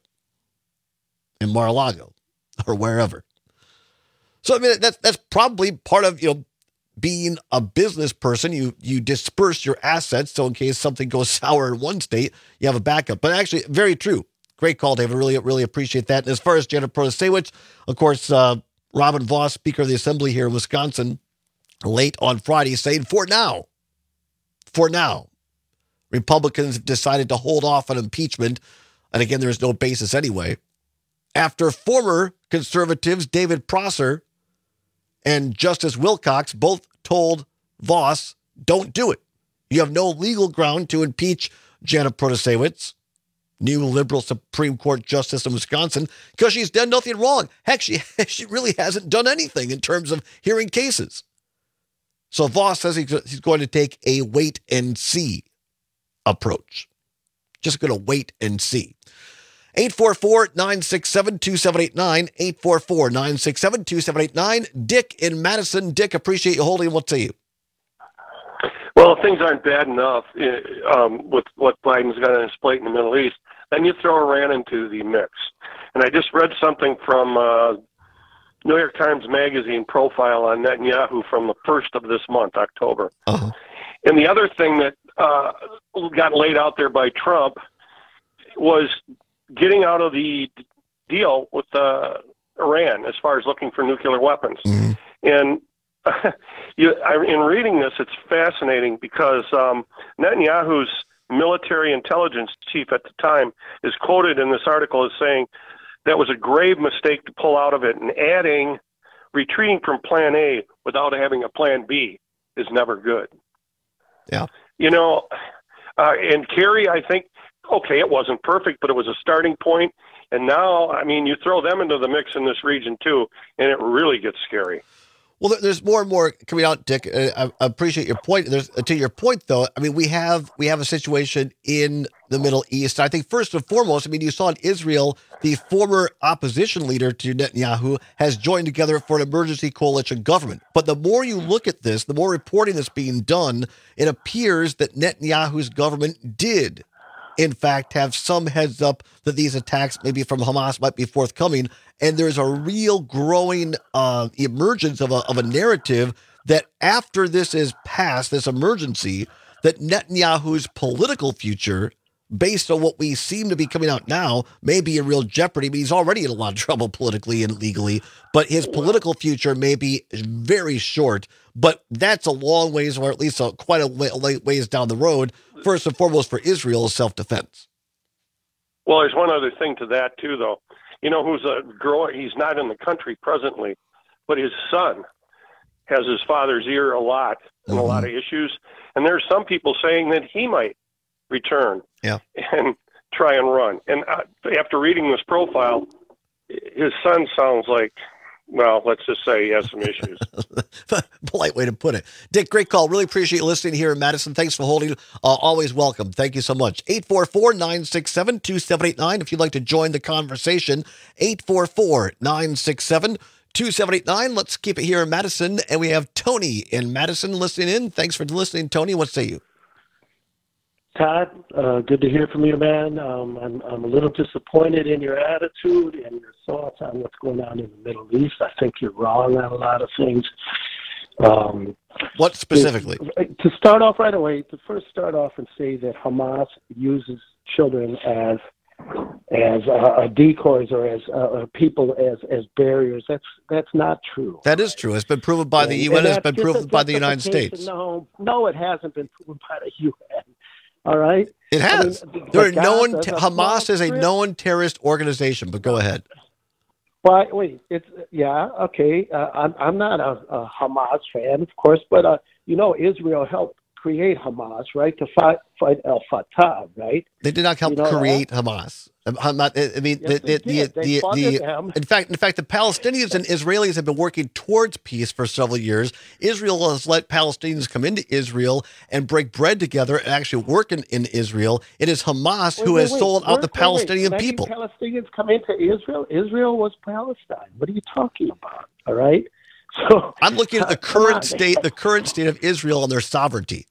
in Mar-a-Lago, or wherever. So, I mean, that's that's probably part of, you know, being a business person. You you disperse your assets, so in case something goes sour in one state, you have a backup. But actually, very true. Great call, David. Really, really appreciate that. And as far as Janet Protasewicz, of course, uh, Robin Vos, Speaker of the Assembly here in Wisconsin, late on Friday, saying for now, for now, Republicans have decided to hold off on impeachment. And again, there is no basis anyway. After former conservatives David Prosser and Justice Wilcox both told Vos, don't do it. You have no legal ground to impeach Janet Protasewicz, new liberal Supreme Court justice in Wisconsin, because she's done nothing wrong. Heck, she, she really hasn't done anything in terms of hearing cases. So Vos says he's going to take a wait and see approach. Just going to wait and see. eight four four, nine six seven, two seven eight nine, eight four four, nine six seven, two seven eight nine. Dick in Madison. Dick, appreciate you holding. What say you? Well, things aren't bad enough um, with what Biden's got on his plate in the Middle East. Then you throw Iran into the mix. And I just read something from uh, New York Times Magazine profile on Netanyahu from the first of this month, October. Uh-huh. And the other thing that uh, got laid out there by Trump was getting out of the deal with uh, Iran as far as looking for nuclear weapons. Mm-hmm. And you, I, in reading this, it's fascinating because um, Netanyahu's military intelligence chief at the time is quoted in this article as saying that was a grave mistake to pull out of it, and adding retreating from plan A without having a plan B is never good. Yeah. You know, uh, and Kerry, I think, okay, it wasn't perfect, but it was a starting point. And now, I mean, you throw them into the mix in this region too, and it really gets scary. Well, there's more and more coming out, Dick. I appreciate your point. There's, to your point, though, I mean, we have we have a situation in the Middle East. I think first and foremost, I mean, you saw in Israel, the former opposition leader to Netanyahu has joined together for an emergency coalition government. But the more you look at this, the more reporting that's being done, it appears that Netanyahu's government did, in fact, have some heads up that these attacks, maybe from Hamas, might be forthcoming. And there's a real growing uh, emergence of a, of a narrative that after this is passed, this emergency, that Netanyahu's political future, based on what we seem to be coming out now, may be in real jeopardy. I mean, he's already in a lot of trouble politically and legally, but his political future may be very short. But that's a long ways, or at least a, quite a way, ways down the road, first and foremost for Israel's self-defense. Well, there's one other thing to that, too, though. You know, who's a grower, he's not in the country presently, but his son has his father's ear a lot in mm-hmm. a lot of issues. And there's some people saying that he might return yeah. and try and run. And uh, after reading this profile, his son sounds like, well, let's just say he has some issues. Polite way to put it. Dick, great call. Really appreciate you listening here in Madison. Thanks for holding. Uh, always welcome. Thank you so much. eight four four, nine six seven, two seven eight nine. If you'd like to join the conversation, eight four four, nine six seven, two seven eight nine. Let's keep it here in Madison. And we have Tony in Madison listening in. Thanks for listening, Tony. What say you? Todd, uh, good to hear from you, man. Um, I'm, I'm a little disappointed in your attitude and your thoughts on what's going on in the Middle East. I think you're wrong on a lot of things. Um, what specifically? It, to start off right away, to first start off and say that Hamas uses children as as uh, decoys or as uh, people as as barriers. That's that's not true. That is true. It's been proven by the U N. It's been proven by the United States. No, no, it hasn't been proven by the U N. All right. It has. I mean, there are known te- Hamas is a known terrorist organization. But go ahead. Why? Wait. It's yeah. Okay. Uh, I'm I'm not a, a Hamas fan, of course, but uh, you know, Israel helped create Hamas, right? To fight fight Al Fatah, right? They did not help you know create that? Hamas. I'm not, I mean, yes, the, the, the, the, the, them. in fact, in fact, the Palestinians and Israelis have been working towards peace for several years. Israel has let Palestinians come into Israel and break bread together and actually work in, in Israel. It is Hamas wait, who wait, has wait, sold wait, out the wait, Palestinian wait. people. Palestinians come into Israel. Israel was Palestine. What are you talking about? All right. So I'm looking at the current state, the current state of Israel and their sovereignty.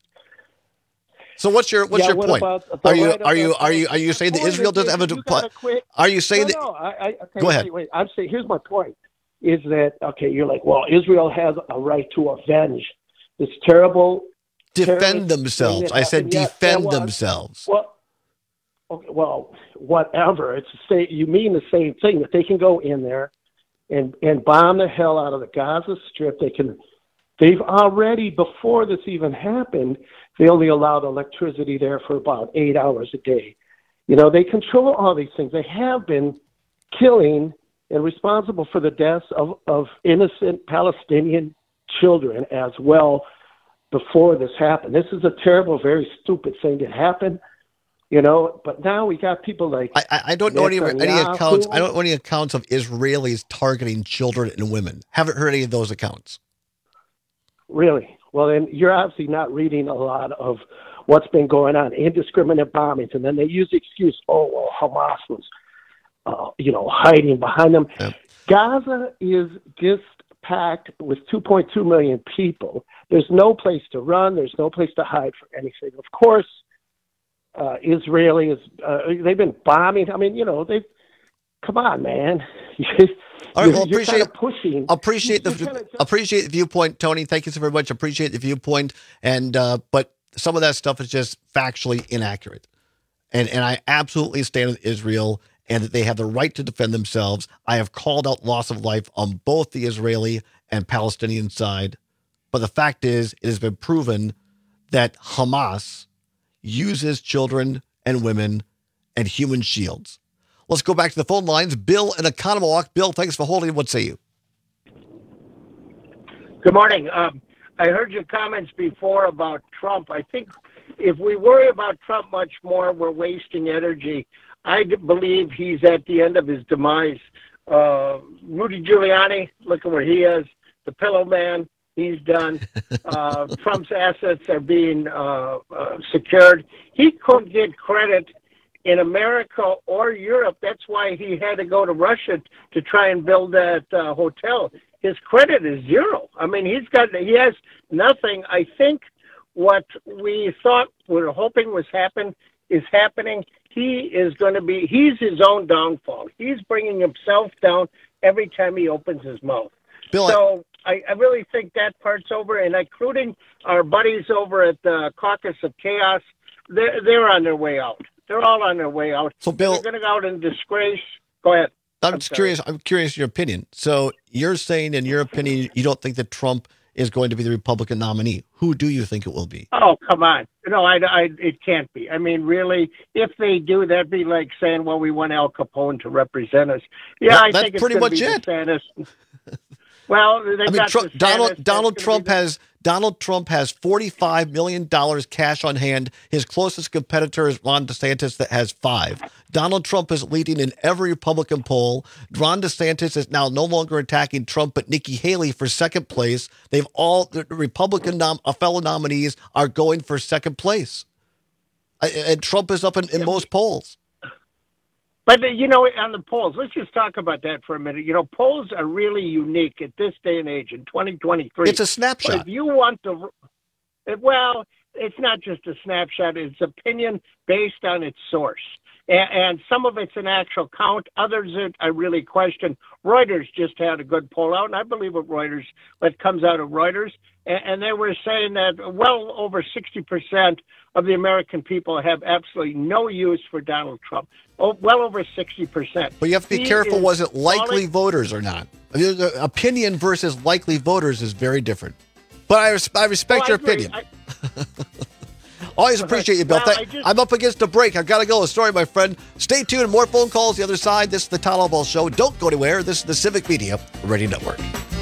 So what's your what's yeah, your what point? About are you right are you the, are you are you saying that Israel doesn't have a? You quit. Are you saying no, that? No, I, I, okay, go ahead. Wait, wait. I'm saying here's my point: is that okay? You're like, well, Israel has a right to avenge this terrible. Defend themselves. I said yes, defend was, themselves. Well, okay, well, whatever. It's the same. You mean the same thing that they can go in there and and bomb the hell out of the Gaza Strip. They can. They've already, before this even happened, they only allowed electricity there for about eight hours a day. You know, they control all these things. They have been killing and responsible for the deaths of, of innocent Palestinian children as well before this happened. This is a terrible, very stupid thing to happen. You know, but now we got people like I, I don't know any, any accounts. I don't know any accounts of Israelis targeting children and women. Haven't heard any of those accounts. Really? Well, then you're obviously not reading a lot of what's been going on, indiscriminate bombings, and then they use the excuse, oh, well, Hamas was uh, you know, hiding behind them. Yep. Gaza is just packed with two point two million people. There's no place to run. There's no place to hide for anything. Of course, uh, Israelis, uh, they've been bombing. I mean, you know, they've, come on, man. All right, well, appreciate, kind of pushing. appreciate the You're kinda- appreciate the viewpoint, Tony. Thank you so very much. Appreciate the viewpoint, and uh, but some of that stuff is just factually inaccurate, and and I absolutely stand with Israel and that they have the right to defend themselves. I have called out loss of life on both the Israeli and Palestinian side, but the fact is, it has been proven that Hamas uses children and women and human shields. Let's go back to the phone lines. Bill in Economawalk. Bill, thanks for holding. What say you? Good morning. Um, I heard your comments before about Trump. I think if we worry about Trump much more, we're wasting energy. I d- believe he's at the end of his demise. Uh, Rudy Giuliani, look at where he is. The Pillow Man, he's done. Uh, Trump's assets are being uh, uh, secured. He couldn't get credit in America or Europe. That's why he had to go to Russia to try and build that uh, hotel. His credit is zero. I mean, he's got, he has nothing. I think what we thought, we were hoping was happen is happening. He is going to be, he's his own downfall. He's bringing himself down every time he opens his mouth. Bill, so I, I really think that part's over, and including our buddies over at the Caucus of Chaos, they're, they're on their way out. They're all on their way out. So, Bill, they're going to go out in disgrace. Go ahead. I'm, I'm just sorry. curious. I'm curious your opinion. So you're saying, in your opinion, you don't think that Trump is going to be the Republican nominee. Who do you think it will be? Oh, come on. No, I, I, it can't be. I mean, really, if they do, that'd be like saying, well, we want Al Capone to represent us. Yeah, That- I that's think it's pretty gonna much be it. DeSantis. Well, they I mean, got Trump, DeSantis, Donald that's Donald gonna Trump be- has Donald Trump has forty-five million dollars cash on hand. His closest competitor is Ron DeSantis that has five. Donald Trump is leading in every Republican poll. Ron DeSantis is now no longer attacking Trump, but Nikki Haley for second place. They've all, the Republican nom, uh, fellow nominees are going for second place. Uh, And Trump is up in, in most polls. But, uh, you know, on the polls, let's just talk about that for a minute. You know, polls are really unique at this day and age in twenty twenty-three. It's a snapshot. But if you want to, well, it's not just a snapshot. It's opinion based on its source. And, and some of it's an actual count. Others it, I really question. Reuters just had a good poll out, and I believe what Reuters, what comes out of Reuters. And, and they were saying that well over sixty percent of the American people have absolutely no use for Donald Trump. Oh, well over sixty percent. But you have to be He careful, is was it likely falling- voters or not? I mean, the opinion versus likely voters is very different. But I, res- I respect Oh, I your agree. opinion. I- Always appreciate you, Bill. Well, Thank- I just- I'm up against a break. I've got to go. Sorry, my friend. Stay tuned. More phone calls the other side. This is the Tom Ball Show. Don't go anywhere. This is the Civic Media Radio Network.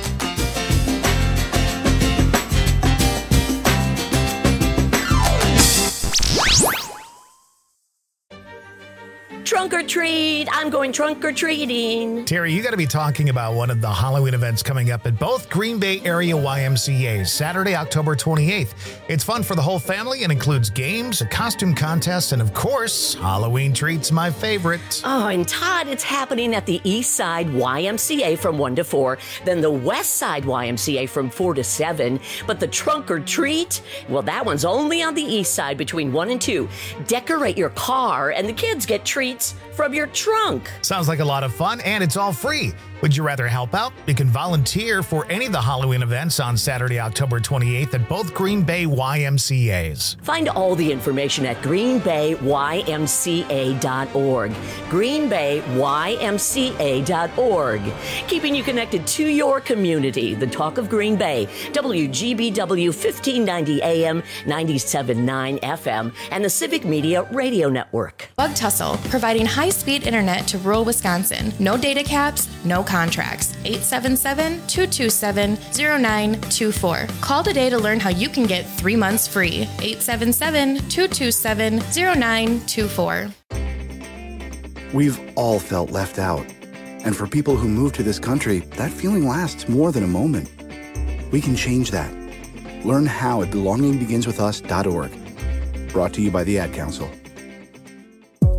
Trunk or treat. I'm going trunk or treating. Terry, you got to be talking about one of the Halloween events coming up at both Green Bay area Y M C As, Saturday, October twenty-eighth. It's fun for the whole family and includes games, a costume contest, and of course, Halloween treats, my favorite. Oh, and Todd, it's happening at the East Side Y M C A from one to four, then the West Side Y M C A from four to seven. But the trunk or treat, well, that one's only on the East Side between one and two. Decorate your car, and the kids get treats from your trunk. Sounds like a lot of fun, and it's all free. Would you rather help out? You can volunteer for any of the Halloween events on Saturday, October twenty-eighth at both Green Bay Y M C As. Find all the information at green bay y m c a dot org. green bay y m c a dot org. Keeping you connected to your community. The Talk of Green Bay, W G B W fifteen ninety A M, ninety-seven point nine F M, and the Civic Media Radio Network. Bug Tussle, providing high-speed internet to rural Wisconsin. No data caps, no contracts. eight seven seven, two two seven, zero nine two four. Call today to learn how you can get three months free. eight seven seven, two two seven, zero nine two four. We've all felt left out. And for people who move to this country, that feeling lasts more than a moment. We can change that. Learn how at belonging begins with us dot org. Brought to you by the Ad Council.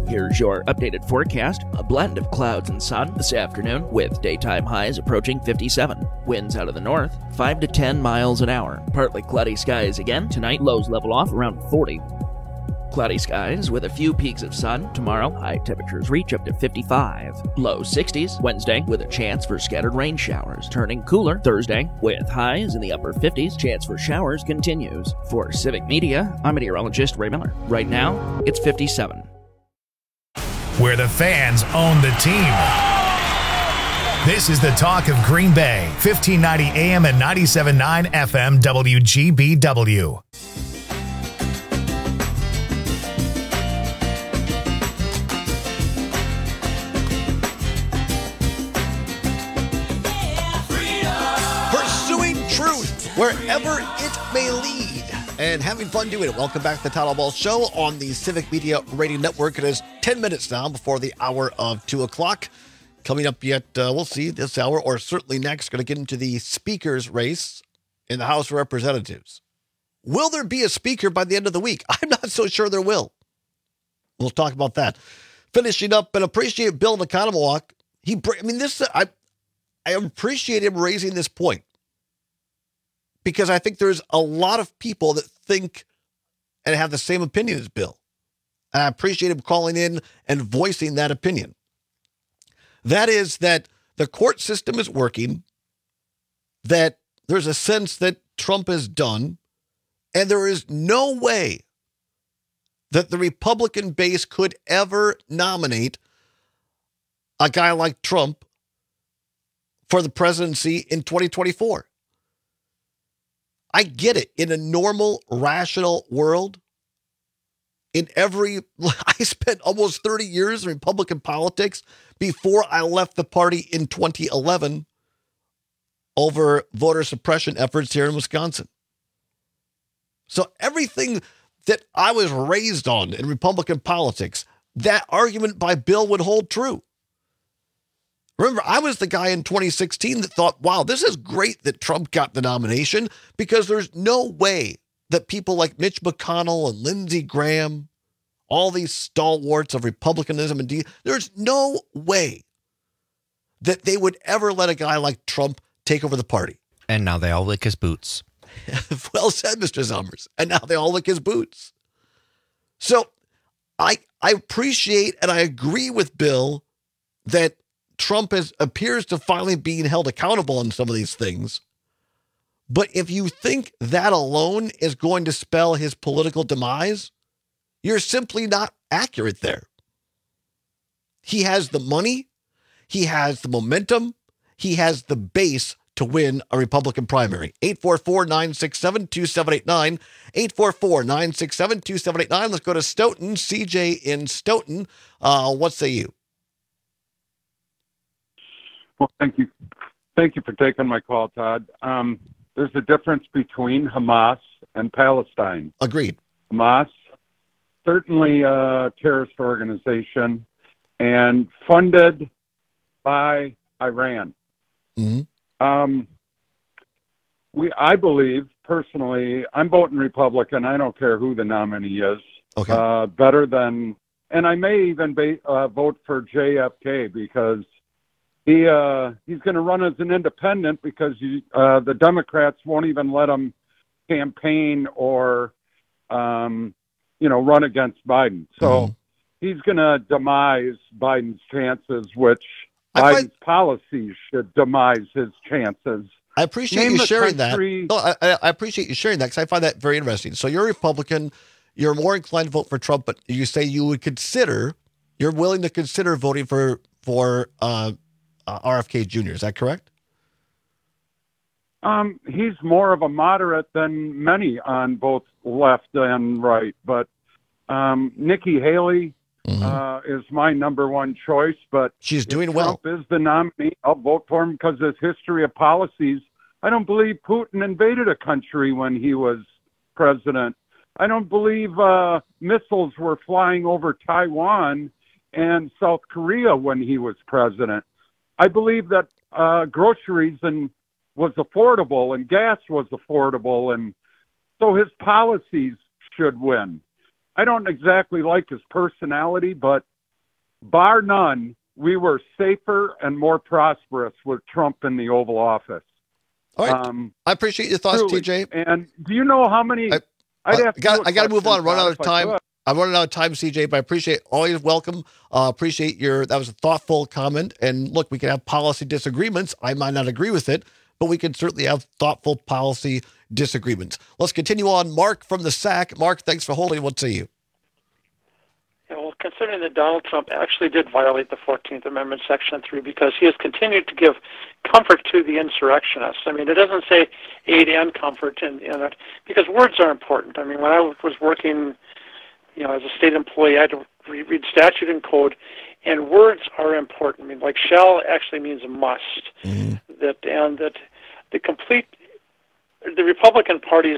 Here's your updated forecast. A blend of clouds and sun this afternoon with daytime highs approaching fifty-seven. Winds out of the north, five to ten miles an hour. Partly cloudy skies again. Tonight, lows level off around forty. Cloudy skies with a few peaks of sun. Tomorrow, high temperatures reach up to fifty-five. Low sixties. Wednesday with a chance for scattered rain showers. Turning cooler Thursday with highs in the upper fifties. Chance for showers continues. For Civic Media, I'm meteorologist Ray Miller. Right now, it's fifty-seven. Where the fans own the team. This is the talk of Green Bay, fifteen ninety A M and ninety-seven point nine F M W G B W. Wherever it may lead, and having fun doing it. Welcome back to the Todd Ball Show on the Civic Media Radio Network. It is ten minutes now before the hour of two o'clock. Coming up yet, uh, we'll see this hour, or certainly next, going to get into the speaker's race in the House of Representatives. Will there be a speaker by the end of the week? I'm not so sure there will. We'll talk about that. Finishing up, and appreciate Bill Neconomowoc. He, I mean, this, I, I appreciate him raising this point, because I think there's a lot of people that think and have the same opinion as Bill. And I appreciate him calling in and voicing that opinion. That is that the court system is working, that there's a sense that Trump is done, and there is no way that the Republican base could ever nominate a guy like Trump for the presidency in twenty twenty-four. I get it. In a normal, rational world, in every, I spent almost thirty years in Republican politics before I left the party in twenty eleven over voter suppression efforts here in Wisconsin. So everything that I was raised on in Republican politics, that argument by Bill would hold true. Remember, I was the guy in twenty sixteen that thought, wow, this is great that Trump got the nomination, because there's no way that people like Mitch McConnell and Lindsey Graham, all these stalwarts of Republicanism, and de- there's no way that they would ever let a guy like Trump take over the party. And now they all lick his boots. Well said, Mister Summers. And now they all lick his boots. So I I appreciate and I agree with Bill that Trump is, appears to finally being held accountable on some of these things. But if you think that alone is going to spell his political demise, you're simply not accurate there. He has the money, he has the momentum, he has the base to win a Republican primary. eight four four, nine six seven, two seven eight nine, eight four four, nine six seven, two seven eight nine. Let's go to Stoughton. C J in Stoughton. Uh, what say you? Well, thank you. Thank you for taking my call, Todd. Um, there's a difference between Hamas and Palestine. Agreed. Hamas, certainly a terrorist organization and funded by Iran. Mm-hmm. Um, we, I believe, personally, I'm voting Republican. I don't care who the nominee is. Okay. Uh, better than, and I may even be, uh, vote for J F K because He uh, he's going to run as an independent because he, uh, the Democrats won't even let him campaign or, um, you know, run against Biden. So mm-hmm. he's going to demise Biden's chances, which I Biden's find, policies should demise his chances. I appreciate Name you sharing country, that. No, I, I appreciate you sharing that because I find that very interesting. So you're a Republican. You're more inclined to vote for Trump, but you say you would consider, you're willing to consider voting for, for, uh, Uh, R F K Junior Is that correct? Um, he's more of a moderate than many on both left and right. But um, Nikki Haley mm-hmm. uh, is my number one choice. But she's doing if well. Trump is the nominee, I'll vote for him because of his history of policies. I don't believe Putin invaded a country when he was president. I don't believe uh, missiles were flying over Taiwan and South Korea when he was president. I believe that uh, groceries and was affordable and gas was affordable, and so his policies should win. I don't exactly like his personality, but bar none, we were safer and more prosperous with Trump in the Oval Office. All right. Um, I appreciate your thoughts, truly. T J. And do you know how many? I, I'd uh, have to got, do a I got to move on. question, Run out of Todd, if I time. could. I'm running out of time, C J, but I appreciate always welcome. Uh, appreciate your, that was a thoughtful comment. And look, we can have policy disagreements. I might not agree with it, but we can certainly have thoughtful policy disagreements. Let's continue on. Mark from the S A C. Mark, thanks for holding. What say you? Yeah, well, considering that Donald Trump actually did violate the fourteenth Amendment, Section three, because he has continued to give comfort to the insurrectionists. I mean, it doesn't say aid and comfort in, in it, because words are important. I mean, when I was working, you know, as a state employee, I had to re- read statute and code, and words are important. I mean, like shall actually means must. Mm-hmm. That and that the complete, the Republican Party's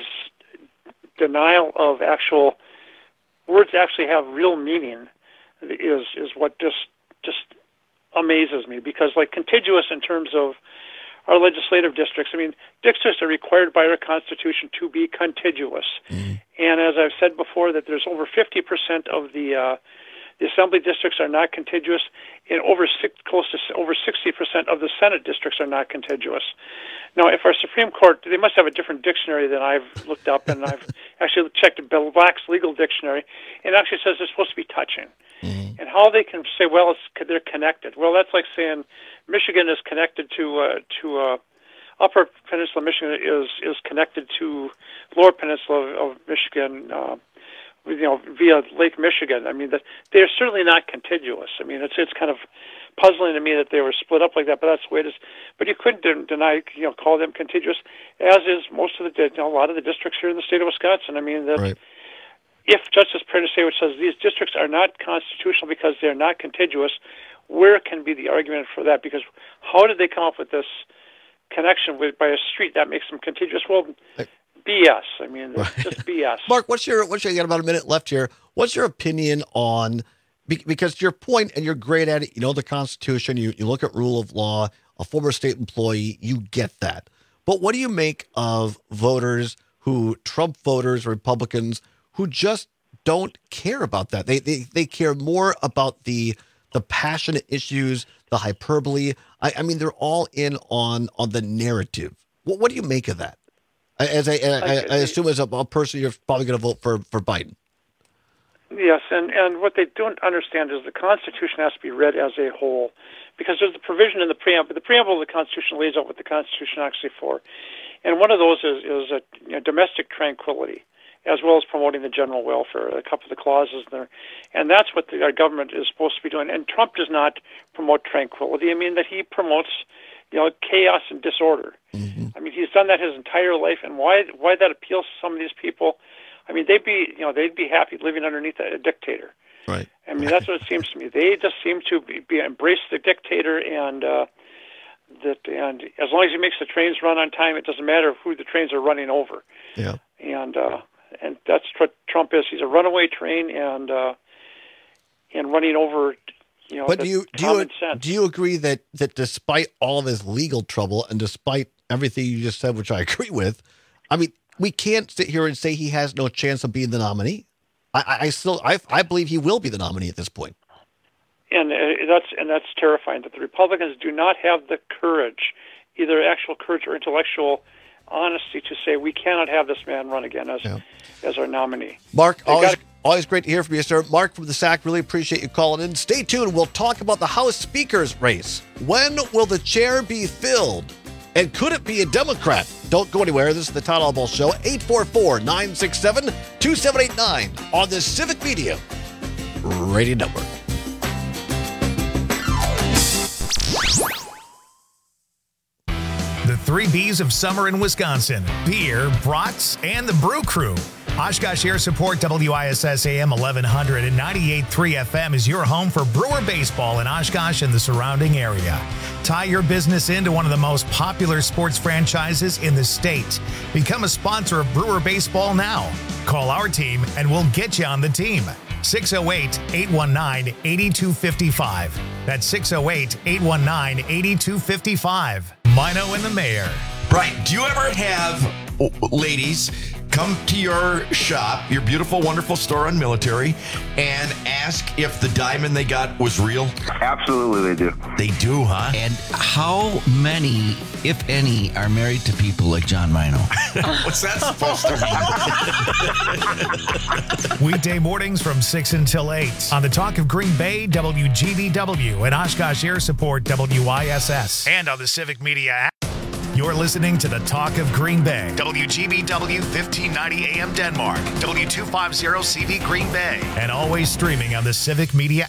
denial of actual words actually have real meaning is is what just just amazes me, because like contiguous in terms of our legislative districts, I mean, districts are required by our Constitution to be contiguous. Mm-hmm. And as I've said before, that there's over fifty percent of the uh, the assembly districts are not contiguous, and over six, close to over sixty percent of the Senate districts are not contiguous. Now, if our Supreme Court, they must have a different dictionary than I've looked up, and I've actually checked Black's legal dictionary, and it actually says they're supposed to be touching. Mm-hmm. And how they can say, well, it's, they're connected. Well, that's like saying Michigan is connected to uh, to uh, Upper Peninsula Michigan is is connected to Lower Peninsula of, of Michigan. Uh, you know, via Lake Michigan. I mean, that they're certainly not contiguous. I mean, it's it's kind of puzzling to me that they were split up like that, but that's the way it is. But you couldn't de- deny, you know, call them contiguous, as is most of the, you know, a lot of the districts here in the state of Wisconsin. I mean, that right. If Justice Protasiewicz says these districts are not constitutional because they're not contiguous, where can be the argument for that? Because how did they come up with this connection with by a street that makes them contiguous? Well, B S. I mean, it's right. just B S. Mark, what's your, what's your, you got about a minute left here. What's your opinion on, because to your point, and you're great at it, you know the Constitution, you, you look at rule of law, a former state employee, you get that. But what do you make of voters who, Trump voters, Republicans, who just don't care about that? They they, they care more about the the passionate issues, the hyperbole. I, I mean, they're all in on, on the narrative. What, what do you make of that? As I, I, I assume as a, a person, you're probably going to vote for, for Biden. Yes, and, and what they don't understand is the Constitution has to be read as a whole, because there's a provision in the preamble. The preamble of the Constitution lays out what the Constitution actually for, and one of those is, is a, you know, domestic tranquility, as well as promoting the general welfare, a couple of the clauses there. And that's what the, our government is supposed to be doing. And Trump does not promote tranquility. I mean, that he promotes, you know, chaos and disorder. Mm-hmm. I mean, he's done that his entire life, and why why that appeals to some of these people, I mean, they'd be, you know, they'd be happy living underneath a, a dictator. Right. I mean, that's what it seems to me. They just seem to be, be embrace the dictator, and uh, that, and as long as he makes the trains run on time, it doesn't matter who the trains are running over. Yeah. And uh, and that's what Trump is. He's a runaway train, and uh, and running over. You know, but do you do you, do you agree that that despite all of his legal trouble and despite everything you just said, which I agree with, I mean, we can't sit here and say he has no chance of being the nominee. I, I still I I believe he will be the nominee at this point. And uh, that's and that's terrifying that the Republicans do not have the courage, either actual courage or intellectual honesty, to say we cannot have this man run again as yeah. as our nominee. Mark, They always, gotta- always great to hear from you, sir. Mark from the S A C, really appreciate you calling in. Stay tuned. We'll talk about the House Speaker's race. When will the chair be filled? And could it be a Democrat? Don't go anywhere. This is the Todd Albaugh Show, eight four four, nine six seven, two seven eight nine on the Civic Media Radio Network. The three B's of summer in Wisconsin: beer, brats, and the Brew Crew. Oshkosh Air Support W I S S A M eleven hundred and ninety-eight point three F M is your home for Brewer baseball in Oshkosh and the surrounding area. Tie your business into one of the most popular sports franchises in the state. Become a sponsor of Brewer baseball now. Call our team and we'll get you on the team. six oh eight, eight one nine, eight two five five. That's six oh eight, eight one nine, eight two five five. Mino and the Mayor. Right. Do you ever have, oh, ladies, come to your shop, your beautiful, wonderful store on Military, and ask if the diamond they got was real? Absolutely, they do. They do, huh? And how many, if any, are married to people like John Mino? What's that supposed to mean? Weekday mornings from six until eight on the Talk of Green Bay, W G B W, and Oshkosh Air Support, W I S S, and on the Civic Media app. You're listening to the Talk of Green Bay, W G B W fifteen ninety A M Denmark, W two fifty C V Green Bay, and always streaming on the Civic Media